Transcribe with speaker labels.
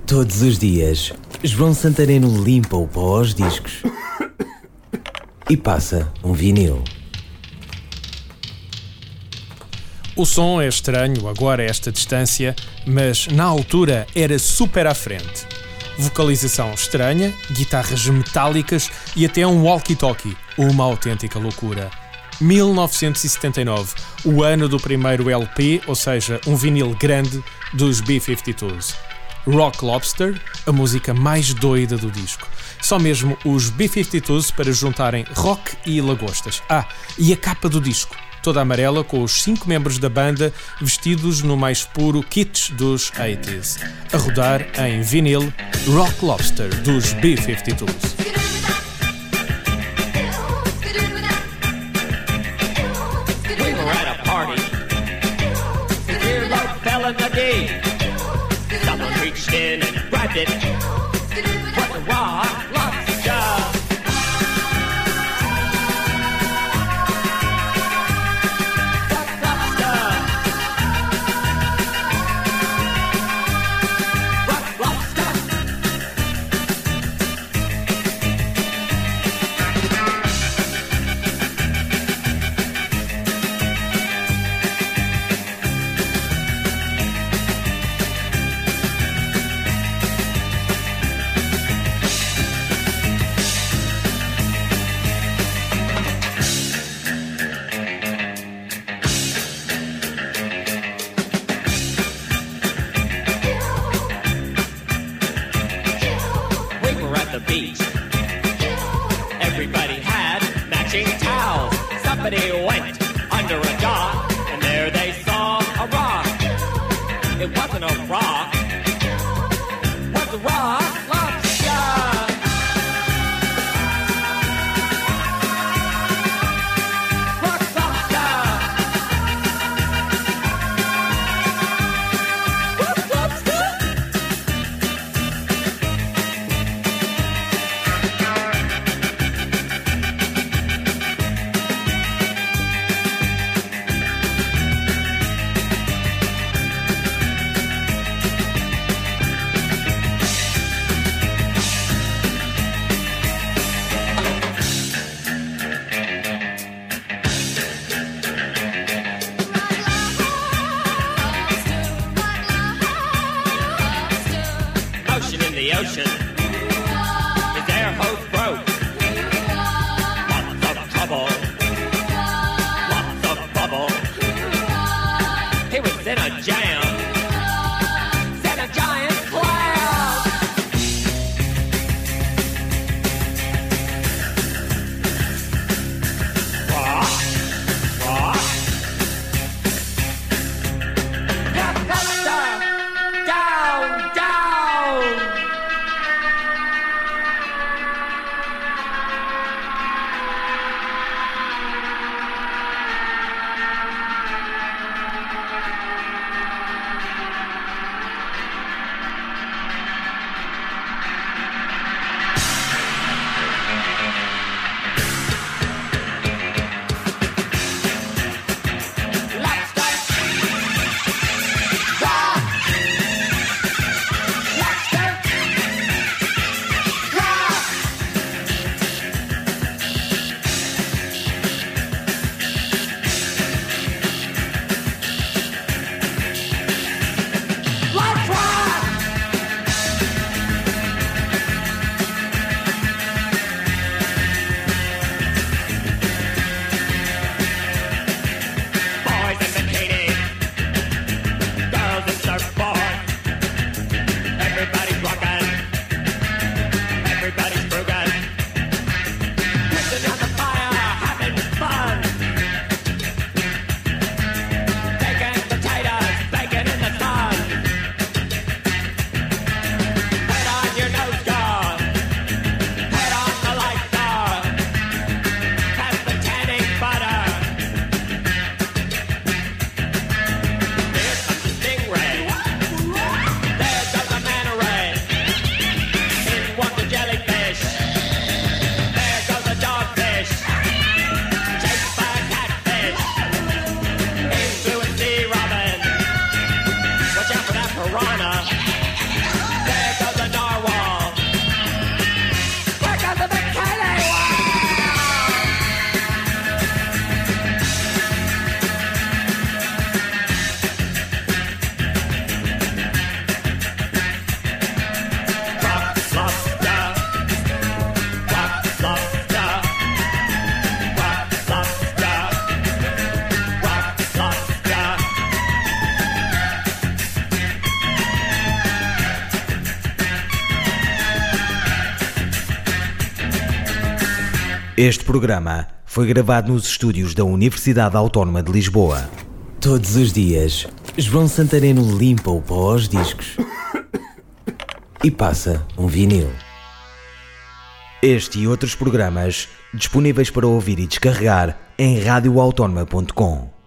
Speaker 1: Todos os dias, João Santareno limpa o pó aos discos e passa um vinil.
Speaker 2: O som é estranho agora a esta distância, mas na altura era super à frente. Vocalização estranha, guitarras metálicas e até um walkie-talkie, uma autêntica loucura. 1979, o ano do primeiro LP, ou seja, um vinil grande dos B-52s. Rock Lobster, a música mais doida do disco. Só mesmo os B-52s para juntarem rock e lagostas. E a capa do disco, toda amarela, com os 5 membros da banda vestidos no mais puro kitsch dos 80s. A rodar em vinil, Rock Lobster dos B-52s.
Speaker 3: Someone reached in and grabbed it. What the rock lobster? Rock lobster. The beach. Everybody had matching towels. Somebody went under a dock, and there they saw a rock. It wasn't a rock. It was a rock lobster. Rock lobster. Rock lobster. In the ocean, his air hose broke. Lots of trouble, lots of bubble. He was in a jam, set a giant cloud. Rock, rock. Down, down.
Speaker 1: Este programa foi gravado nos estúdios da Universidade Autónoma de Lisboa. Todos os dias, João Santareno limpa o pó aos discos e passa um vinil. Este e outros programas disponíveis para ouvir e descarregar em radioautónoma.com.